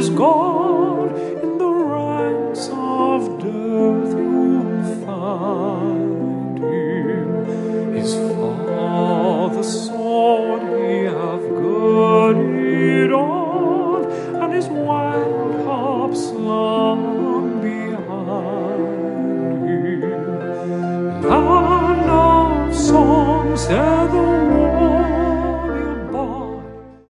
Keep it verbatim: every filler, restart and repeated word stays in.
is gone, in the ranks of death you'll find him. His father's sword he hath girded on, and his wild harp slung behind him. Land of song, said the